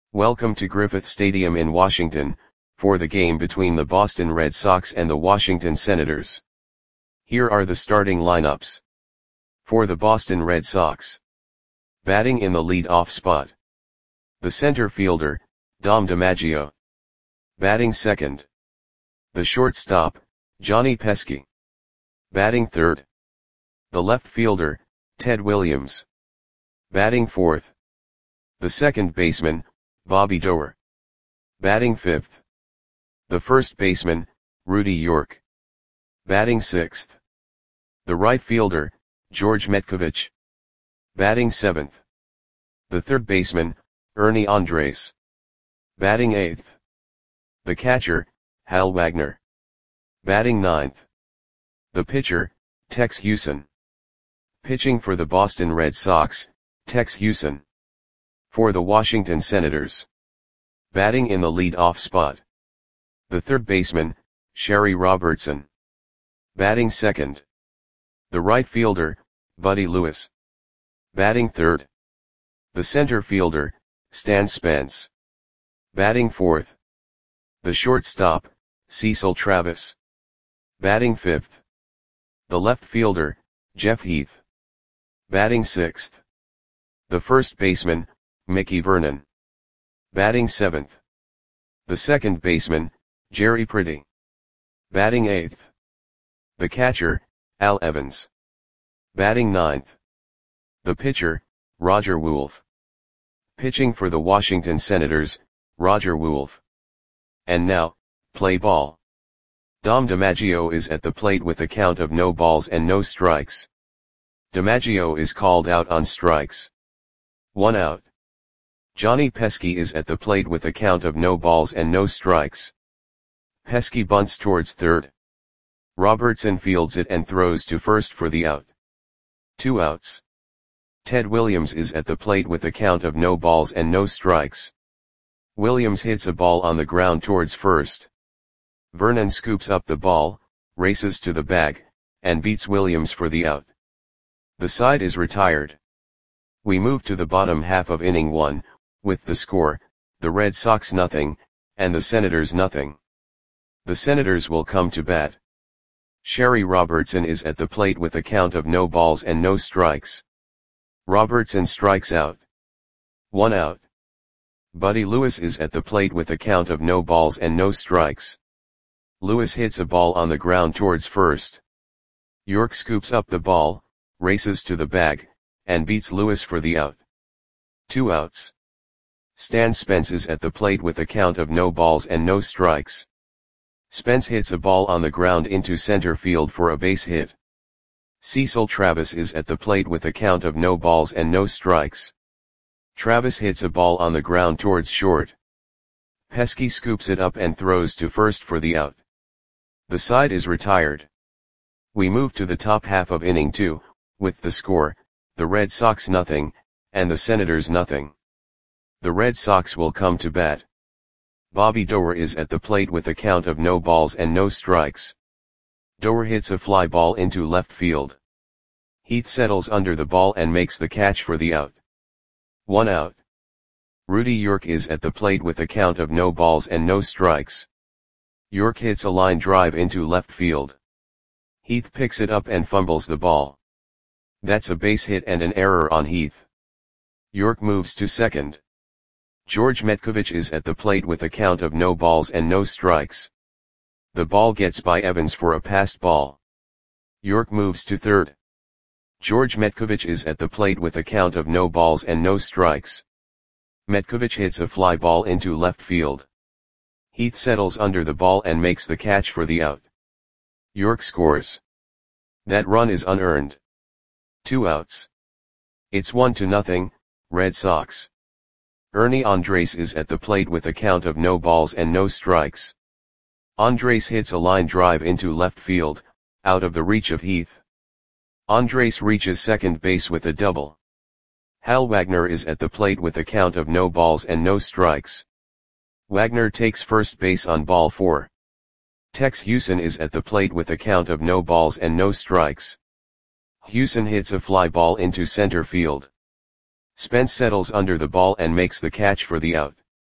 Welcome to Griffith Stadium in Washington, for the game between the Boston Red Sox and the Washington Senators. Here are the starting lineups. For the Boston Red Sox. Batting in the lead-off spot. The center fielder, Dom DiMaggio. Batting second. The shortstop, Johnny Pesky. Batting third. The left fielder, Ted Williams. Batting fourth. The second baseman, Bobby Doerr. Batting fifth. The first baseman, Rudy York. Batting sixth. The right fielder, George Metcovich. Batting seventh. The third baseman, Ernie Andres. Batting eighth. The catcher, Hal Wagner. Batting ninth. The pitcher, Tex Hewson. Pitching for the Boston Red Sox, Tex Hewson. For the Washington Senators. Batting in the lead-off spot. The third baseman, Sherry Robertson. Batting second. The right fielder, Buddy Lewis. Batting third. The center fielder, Stan Spence. Batting fourth. The shortstop, Cecil Travis. Batting fifth. The left fielder, Jeff Heath. Batting sixth. The first baseman, Mickey Vernon. Batting seventh. The second baseman, Jerry Pretty. Batting eighth. The catcher, Al Evans. Batting ninth. The pitcher, Roger Wolf. Pitching for the Washington Senators, Roger Wolf. And now, play ball. Dom DiMaggio is at the plate with a count of no balls and no strikes. DiMaggio is called out on strikes. 1 out. Johnny Pesky is at the plate with a count of no balls and no strikes. Pesky bunts towards third. Robertson fields it and throws to first for the out. 2 outs. Ted Williams is at the plate with a count of no balls and no strikes. Williams hits a ball on the ground towards first. Vernon scoops up the ball, races to the bag, and beats Williams for the out. The side is retired. We move to the bottom half of inning 1, with the score, the Red Sox nothing, and the Senators nothing. The Senators will come to bat. Sherry Robertson is at the plate with a count of no balls and no strikes. Robertson strikes out. 1 out. Buddy Lewis is at the plate with a count of no balls and no strikes. Lewis hits a ball on the ground towards first. York scoops up the ball, races to the bag, and beats Lewis for the out. 2 outs. Stan Spence is at the plate with a count of no balls and no strikes. Spence hits a ball on the ground into center field for a base hit. Cecil Travis is at the plate with a count of no balls and no strikes. Travis hits a ball on the ground towards short. Pesky scoops it up and throws to first for the out. The side is retired. We move to the top half of inning 2, with the score, the Red Sox nothing, and the Senators nothing. The Red Sox will come to bat. Bobby Doerr is at the plate with a count of no balls and no strikes. Doerr hits a fly ball into left field. Heath settles under the ball and makes the catch for the out. 1 out. Rudy York is at the plate with a count of no balls and no strikes. York hits a line drive into left field. Heath picks it up and fumbles the ball. That's a base hit and an error on Heath. York moves to second. George Metcovich is at the plate with a count of no balls and no strikes. The ball gets by Evans for a passed ball. York moves to third. George Metcovich is at the plate with a count of no balls and no strikes. Metcovich hits a fly ball into left field. Heath settles under the ball and makes the catch for the out. York scores. That run is unearned. 2 outs. It's 1-0, Red Sox. Ernie Andres is at the plate with a count of no balls and no strikes. Andres hits a line drive into left field, out of the reach of Heath. Andres reaches second base with a double. Hal Wagner is at the plate with a count of no balls and no strikes. Wagner takes first base on ball 4. Tex Hewson is at the plate with a count of no balls and no strikes. Hewson hits a fly ball into center field. Spence settles under the ball and makes the catch for the out.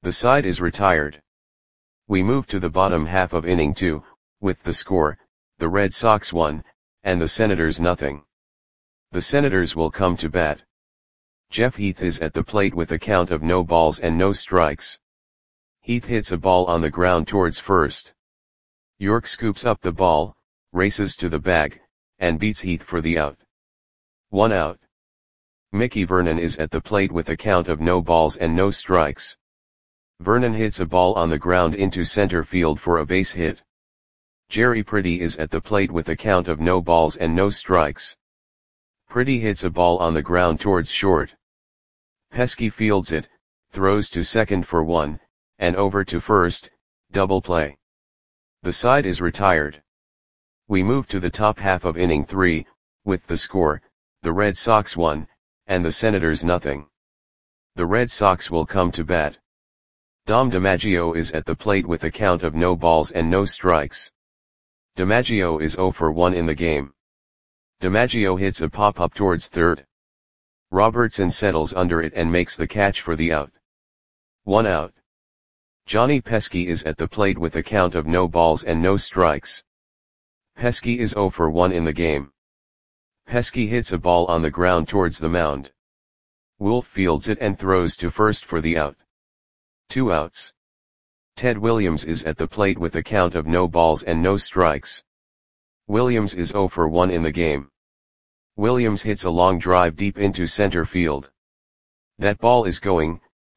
The side is retired. We move to the bottom half of inning 2, with the score, the Red Sox 1, and the Senators nothing. The Senators will come to bat. Jeff Heath is at the plate with a count of no balls and no strikes. Heath hits a ball on the ground towards first. York scoops up the ball, races to the bag, and beats Heath for the out. 1 out. Mickey Vernon is at the plate with a count of no balls and no strikes. Vernon hits a ball on the ground into center field for a base hit. Jerry Pretty is at the plate with a count of no balls and no strikes. Pretty hits a ball on the ground towards short. Pesky fields it, throws to second for 1, and over to first, double play. The side is retired. We move to the top half of inning 3, with the score, the Red Sox 1, and the Senators nothing. The Red Sox will come to bat. Dom DiMaggio is at the plate with a count of no balls and no strikes. DiMaggio is 0 for 1 in the game. DiMaggio hits a pop-up towards third. Robertson settles under it and makes the catch for the out. 1 out. Johnny Pesky is at the plate with a count of no balls and no strikes. Pesky is 0 for 1 in the game. Pesky hits a ball on the ground towards the mound. Wolf fields it and throws to first for the out. 2 outs. Ted Williams is at the plate with a count of no balls and no strikes. Williams is 0 for 1 in the game. Williams hits a long drive deep into center field. That ball is going,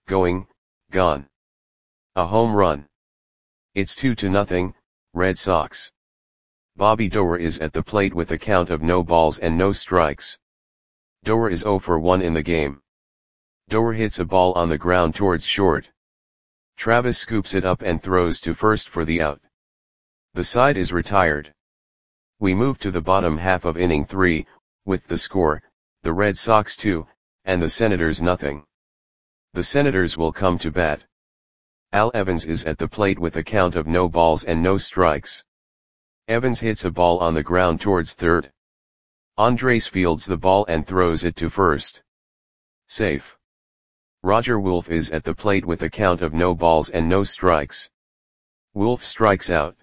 gone. A home run. It's 2-0, Red Sox. Bobby Doerr is at the plate with a count of no balls and no strikes. Doerr is 0 for 1 in the game. Doerr hits a ball on the ground towards short. Travis scoops it up and throws to first for the out. The side is retired. We move to the bottom half of inning 3, with the score, the Red Sox 2, and the Senators nothing. The Senators will come to bat. Al Evans is at the plate with a count of no balls and no strikes. Evans hits a ball on the ground towards third. Andres fields the ball and throws it to first. Safe. Roger Wolf is at the plate with a count of no balls and no strikes. Wolf strikes out.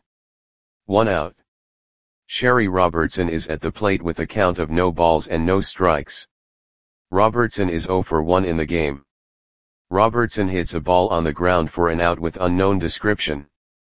1 out. Sherry Robertson is at the plate with a count of no balls and no strikes. Robertson is 0 for 1 in the game. Robertson hits a ball on the ground for an out with unknown description.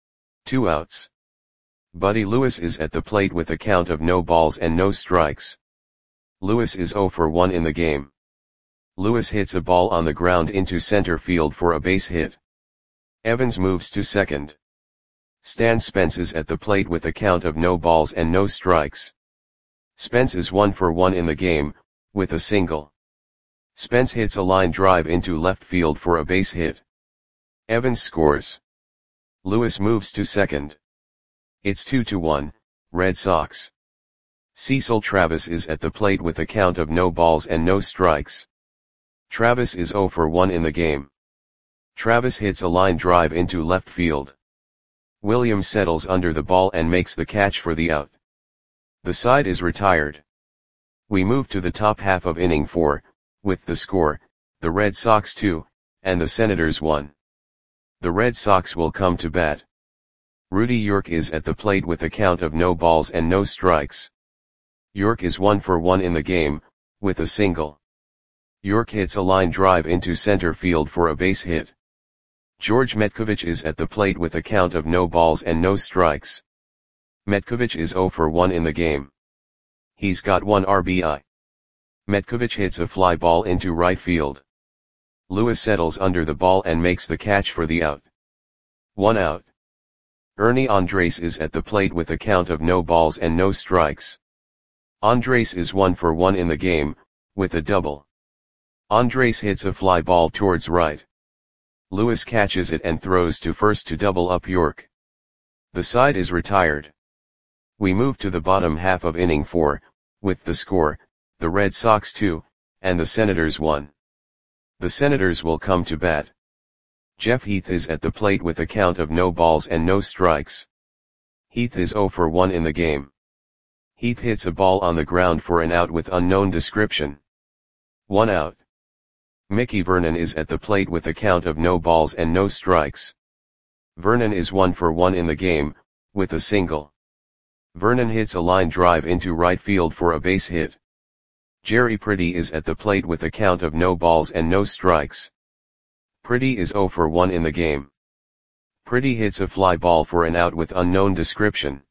2 outs. Buddy Lewis is at the plate with a count of no balls and no strikes. Lewis is 0 for 1 in the game. Lewis hits a ball on the ground into center field for a base hit. Evans moves to second. Stan Spence is at the plate with a count of no balls and no strikes. Spence is 1 for 1 in the game, with a single. Spence hits a line drive into left field for a base hit. Evans scores. Lewis moves to second. It's 2-1, Red Sox. Cecil Travis is at the plate with a count of no balls and no strikes. Travis is 0 for 1 in the game. Travis hits a line drive into left field. Williams settles under the ball and makes the catch for the out. The side is retired. We move to the top half of inning 4, with the score, the Red Sox 2, and the Senators 1. The Red Sox will come to bat. Rudy York is at the plate with a count of no balls and no strikes. York is 1 for 1 in the game, with a single. York hits a line drive into center field for a base hit. George Metkovich is at the plate with a count of no balls and no strikes. Metkovich is 0 for 1 in the game. He's got 1 RBI. Metkovich hits a fly ball into right field. Lewis settles under the ball and makes the catch for the out. 1 out. Ernie Andres is at the plate with a count of no balls and no strikes. Andres is 1 for 1 in the game, with a double. Andres hits a fly ball towards right. Lewis catches it and throws to first to double up York. The side is retired. We move to the bottom half of inning 4, with the score, the Red Sox 2, and the Senators 1. The Senators will come to bat. Jeff Heath is at the plate with a count of no balls and no strikes. Heath is 0 for 1 in the game. Heath hits a ball on the ground for an out with unknown description. 1 out. Mickey Vernon is at the plate with a count of no balls and no strikes. Vernon is 1 for 1 in the game, with a single. Vernon hits a line drive into right field for a base hit. Jerry Pretty is at the plate with a count of no balls and no strikes. Pretty is 0 for 1 in the game. Pretty hits a fly ball for an out with unknown description.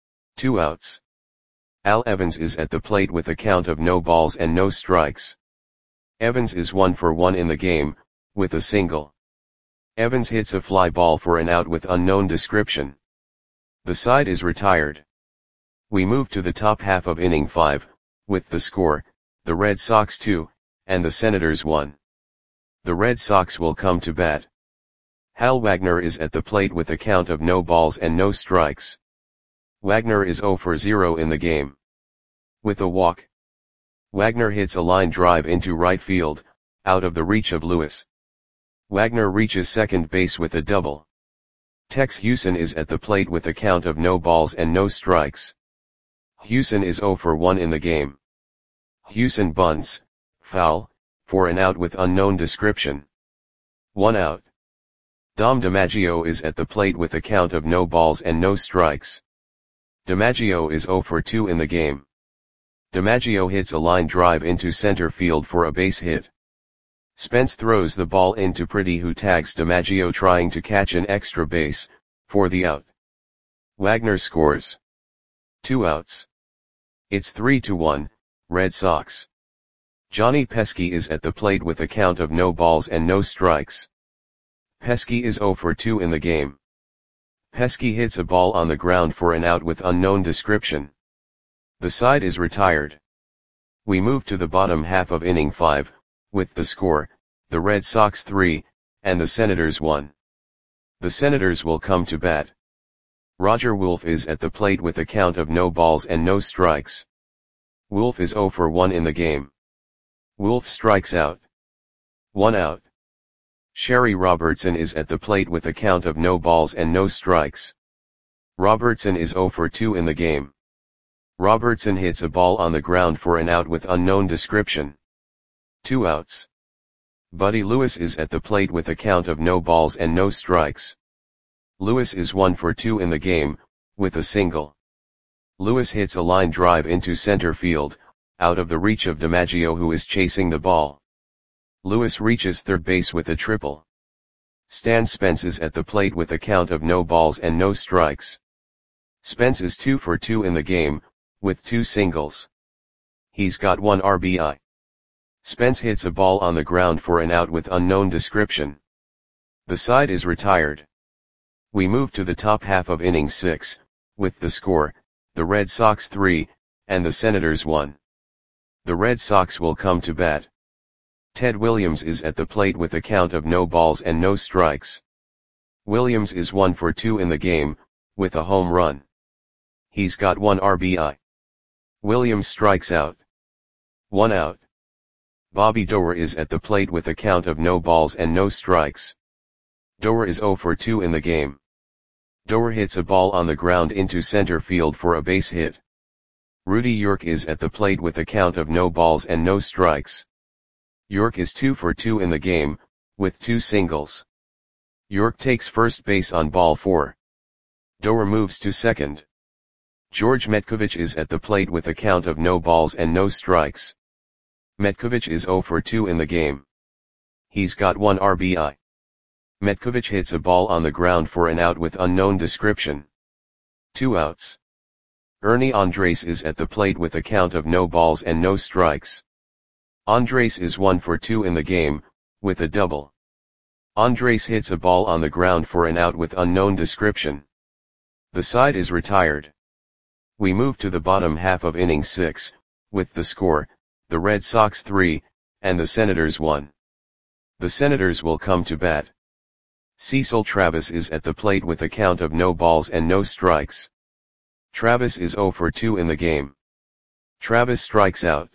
2 outs. Al Evans is at the plate with a count of no balls and no strikes. Evans is 1 for 1 in the game, with a single. Evans hits a fly ball for an out with unknown description. The side is retired. We move to the top half of inning 5, with the score, the Red Sox 2, and the Senators 1. The Red Sox will come to bat. Hal Wagner is at the plate with a count of no balls and no strikes. Wagner is 0 for 0 in the game. With a walk. Wagner hits a line drive into right field, out of the reach of Lewis. Wagner reaches second base with a double. Tex Hewson is at the plate with a count of no balls and no strikes. Hewson is 0 for 1 in the game. Hewson bunts, foul, for an out with unknown description. 1 out. Dom DiMaggio is at the plate with a count of no balls and no strikes. DiMaggio is 0 for 2 in the game. DiMaggio hits a line drive into center field for a base hit. Spence throws the ball into Pretty, who tags DiMaggio trying to catch an extra base, for the out. Wagner scores. 2 outs. It's 3-1, Red Sox. Johnny Pesky is at the plate with a count of no balls and no strikes. Pesky is 0 for 2 in the game. Pesky hits a ball on the ground for an out with unknown description. The side is retired. We move to the bottom half of inning 5, with the score, the Red Sox 3, and the Senators 1. The Senators will come to bat. Roger Wolf is at the plate with a count of no balls and no strikes. Wolf is 0 for 1 in the game. Wolf strikes out. 1 out. Sherry Robertson is at the plate with a count of no balls and no strikes. Robertson is 0 for 2 in the game. Robertson hits a ball on the ground for an out with unknown description. 2 outs. Buddy Lewis is at the plate with a count of no balls and no strikes. Lewis is 1 for 2 in the game, with a single. Lewis hits a line drive into center field, out of the reach of DiMaggio, who is chasing the ball. Lewis reaches third base with a triple. Stan Spence is at the plate with a count of no balls and no strikes. Spence is 2 for 2 in the game, with 2 singles. He's got 1 RBI. Spence hits a ball on the ground for an out with unknown description. The side is retired. We move to the top half of inning 6, with the score, the Red Sox 3, and the Senators 1. The Red Sox will come to bat. Ted Williams is at the plate with a count of no balls and no strikes. Williams is 1 for 2 in the game, with a home run. He's got 1 RBI. Williams strikes out. 1 out. Bobby Doerr is at the plate with a count of no balls and no strikes. Doerr is 0 for 2 in the game. Doerr hits a ball on the ground into center field for a base hit. Rudy York is at the plate with a count of no balls and no strikes. York is 2 for 2 in the game, with 2 singles. York takes first base on ball 4. Doerr moves to second. George Metkovich is at the plate with a count of no balls and no strikes. Metkovich is 0 for 2 in the game. He's got 1 RBI. Metkovich hits a ball on the ground for an out with unknown description. 2 outs. Ernie Andres is at the plate with a count of no balls and no strikes. Andres is 1 for 2 in the game, with a double. Andres hits a ball on the ground for an out with unknown description. The side is retired. We move to the bottom half of inning 6, with the score, the Red Sox 3, and the Senators 1. The Senators will come to bat. Cecil Travis is at the plate with a count of no balls and no strikes. Travis is 0 for 2 in the game. Travis strikes out.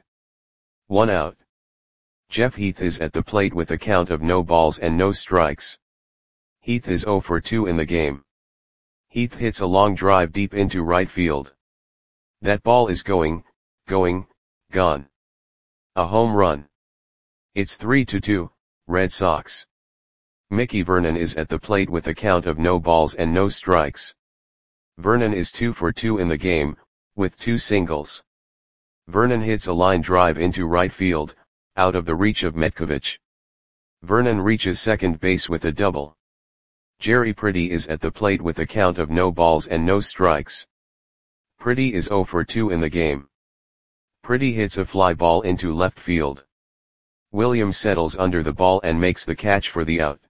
1 out. Jeff Heath is at the plate with a count of no balls and no strikes. Heath is 0 for 2 in the game. Heath hits a long drive deep into right field. That ball is gone. A home run. It's 3-2, Red Sox. Mickey Vernon is at the plate with a count of no balls and no strikes. Vernon is 2 for 2 in the game, with 2 singles. Vernon hits a line drive into right field, out of the reach of Metkovich. Vernon reaches second base with a double. Jerry Pretty is at the plate with a count of no balls and no strikes. Pretty is 0 for 2 in the game. Pretty hits a fly ball into left field. Williams settles under the ball and makes the catch for the out.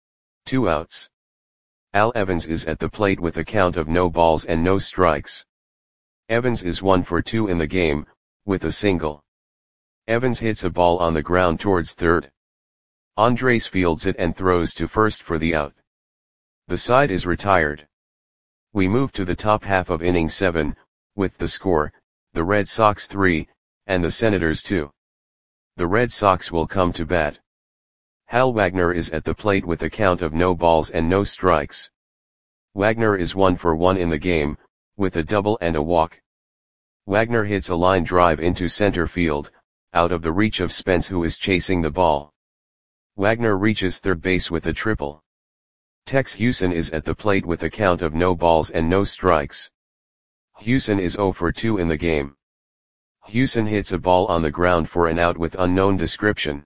2 outs. Al Evans is at the plate with a count of no balls and no strikes. Evans is 1 for 2 in the game, with a single. Evans hits a ball on the ground towards third. Andres fields it and throws to first for the out. The side is retired. We move to the top half of inning 7, with the score, the Red Sox 3, and the Senators 2. The Red Sox will come to bat. Hal Wagner is at the plate with a count of no balls and no strikes. Wagner is 1 for 1 in the game, with a double and a walk. Wagner hits a line drive into center field, out of the reach of Spence, who is chasing the ball. Wagner reaches third base with a triple. Tex Hewson is at the plate with a count of no balls and no strikes. Hewson is 0 for 2 in the game. Hewson hits a ball on the ground for an out with unknown description.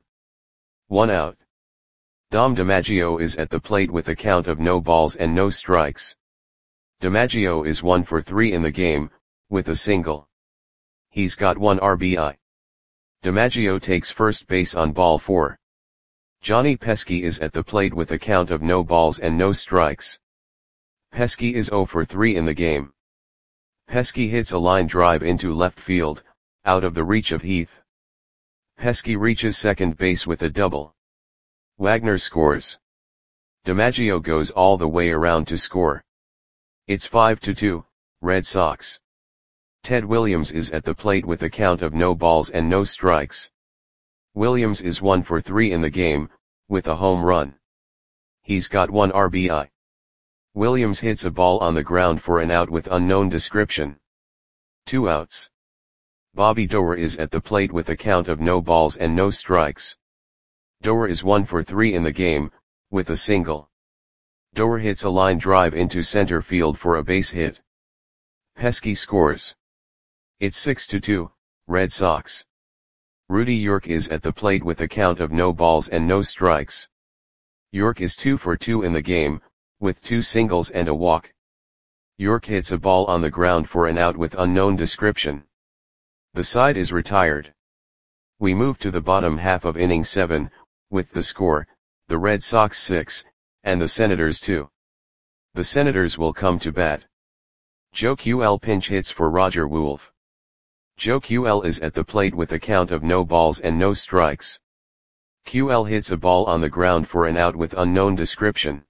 1 out. Dom DiMaggio is at the plate with a count of no balls and no strikes. DiMaggio is 1 for 3 in the game, with a single. He's got 1 RBI. DiMaggio takes first base on ball 4. Johnny Pesky is at the plate with a count of no balls and no strikes. Pesky is 0 for 3 in the game. Pesky hits a line drive into left field, out of the reach of Heath. Pesky reaches second base with a double. Wagner scores. DiMaggio goes all the way around to score. It's 5-2, Red Sox. Ted Williams is at the plate with a count of no balls and no strikes. Williams is 1 for 3 in the game, with a home run. He's got 1 RBI. Williams hits a ball on the ground for an out with unknown description. 2 outs. Bobby Doerr is at the plate with a count of no balls and no strikes. Doerr is 1 for 3 in the game, with a single. Doerr hits a line drive into center field for a base hit. Pesky scores. It's 6-2, Red Sox. Rudy York is at the plate with a count of no balls and no strikes. York is 2 for 2 in the game, with 2 singles and a walk. York hits a ball on the ground for an out with unknown description. The side is retired. We move to the bottom half of inning 7, with the score, the Red Sox 6, and the Senators 2. The Senators will come to bat. Joe QL pinch hits for Roger Wolf. Joe QL is at the plate with a count of no balls and no strikes. QL hits a ball on the ground for an out with unknown description.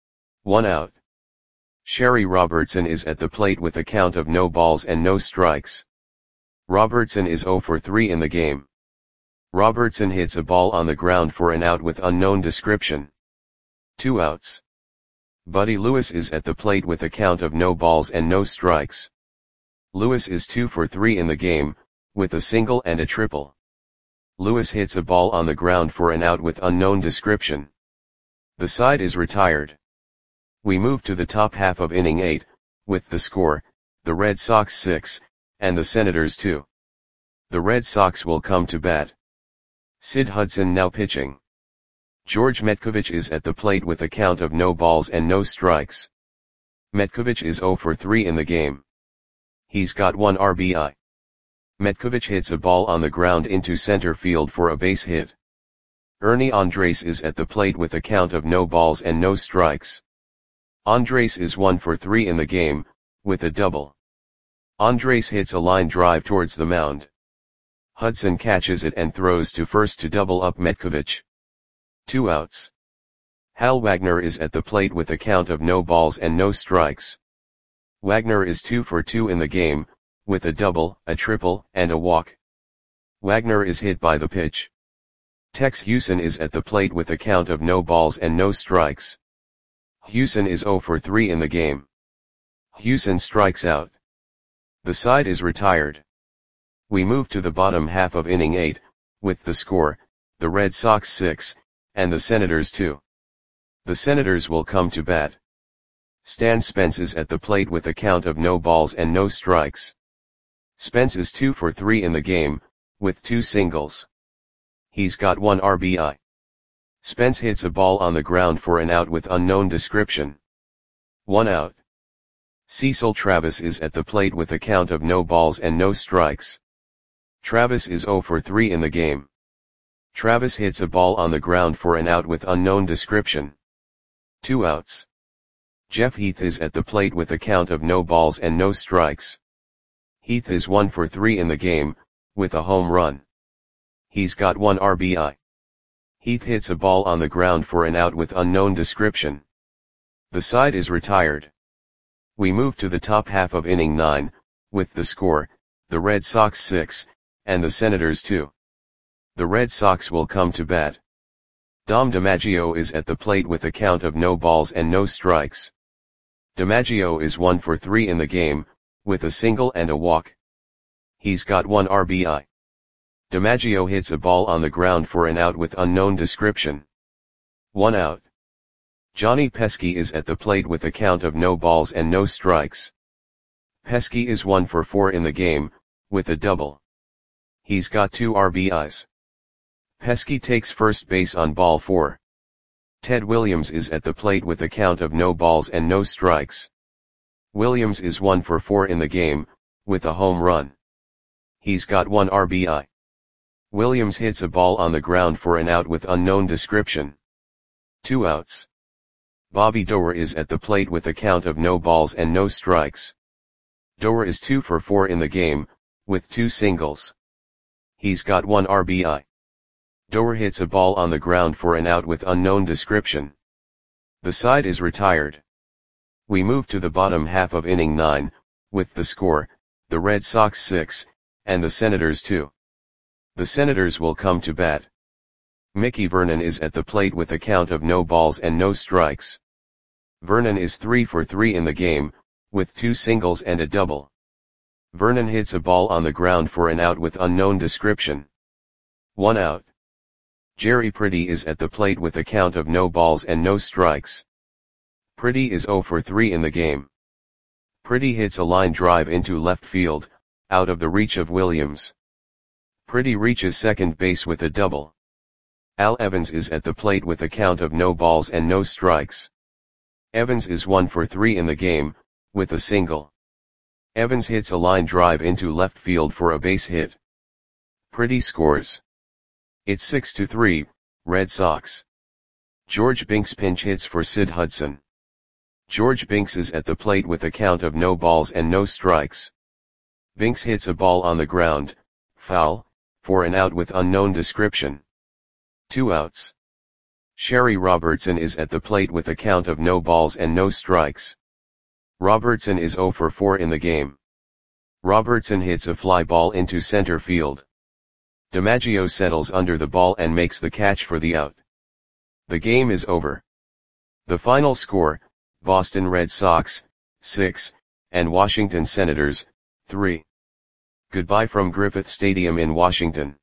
1 out. Sherry Robertson is at the plate with a count of no balls and no strikes. Robertson is 0 for 3 in the game. Robertson hits a ball on the ground for an out with unknown description. 2 outs. Buddy Lewis is at the plate with a count of no balls and no strikes. Lewis is 2 for 3 in the game, with a single and a triple. Lewis hits a ball on the ground for an out with unknown description. The side is retired. We move to the top half of inning 8, with the score, the Red Sox 6, and the Senators 2. The Red Sox will come to bat. Sid Hudson now pitching. George Metkovich is at the plate with a count of no balls and no strikes. Metkovich is 0 for 3 in the game. He's got 1 RBI. Metkovich hits a ball on the ground into center field for a base hit. Ernie Andres is at the plate with a count of no balls and no strikes. Andres is 1 for 3 in the game, with a double. Andres hits a line drive towards the mound. Hudson catches it and throws to first to double up Metkovich. 2 outs. Hal Wagner is at the plate with a count of no balls and no strikes. Wagner is 2 for 2 in the game, with a double, a triple, and a walk. Wagner is hit by the pitch. Tex Hewson is at the plate with a count of no balls and no strikes. Hewson is 0 for 3 in the game. Hewson strikes out. The side is retired. We move to the bottom half of inning 8, with the score, the Red Sox 6, and the Senators 2. The Senators will come to bat. Stan Spence is at the plate with a count of no balls and no strikes. Spence is 2 for 3 in the game, with 2 singles. He's got 1 RBI. Spence hits a ball on the ground for an out with unknown description. 1 out. Cecil Travis is at the plate with a count of no balls and no strikes. Travis is 0 for 3 in the game. Travis hits a ball on the ground for an out with unknown description. 2 outs. Jeff Heath is at the plate with a count of no balls and no strikes. Heath is 1 for 3 in the game, with a home run. He's got 1 RBI. Heath hits a ball on the ground for an out with unknown description. The side is retired. We move to the top half of inning 9, with the score, the Red Sox 6, and the Senators 2. The Red Sox will come to bat. Dom DiMaggio is at the plate with a count of no balls and no strikes. DiMaggio is 1 for 3 in the game, with a single and a walk. He's got 1 RBI. DiMaggio hits a ball on the ground for an out with unknown description. 1 out. Johnny Pesky is at the plate with a count of no balls and no strikes. Pesky is 1 for 4 in the game, with a double. He's got 2 RBIs. Pesky takes first base on ball 4. Ted Williams is at the plate with a count of no balls and no strikes. Williams is 1 for 4 in the game, with a home run. He's got 1 RBI. Williams hits a ball on the ground for an out with unknown description. 2 outs. Bobby Doerr is at the plate with a count of no balls and no strikes. Doerr is 2 for 4 in the game, with 2 singles. He's got 1 RBI. Doerr hits a ball on the ground for an out with unknown description. The side is retired. We move to the bottom half of inning 9, with the score, the Red Sox 6, and the Senators 2. The Senators will come to bat. Mickey Vernon is at the plate with a count of no balls and no strikes. Vernon is 3 for 3 in the game, with 2 singles and a double. Vernon hits a ball on the ground for an out with unknown description. 1 out. Jerry Pretty is at the plate with a count of no balls and no strikes. Pretty is 0 for 3 in the game. Pretty hits a line drive into left field, out of the reach of Williams. Pretty reaches second base with a double. Al Evans is at the plate with a count of no balls and no strikes. Evans is 1 for 3 in the game, with a single. Evans hits a line drive into left field for a base hit. Pretty scores. It's 6-3, Red Sox. George Binks pinch hits for Sid Hudson. George Binks is at the plate with a count of no balls and no strikes. Binks hits a ball on the ground, foul, for an out with unknown description. 2 outs. Sherry Robertson is at the plate with a count of no balls and no strikes. Robertson is 0 for 4 in the game. Robertson hits a fly ball into center field. DiMaggio settles under the ball and makes the catch for the out. The game is over. The final score, Boston Red Sox, 6, and Washington Senators, 3. Goodbye from Griffith Stadium in Washington.